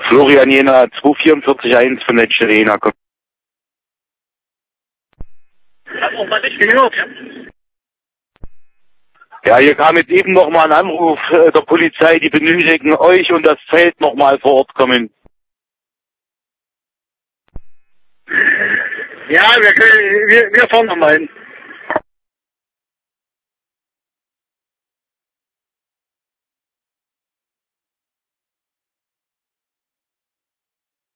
Florian Jena 2441 von der Arena. Hab auch mal nicht gehört. Ja, hier kam jetzt eben nochmal ein Anruf der Polizei, die benötigen euch und das Feld nochmal vor Ort kommen. Ja, wir fahren nochmal hin.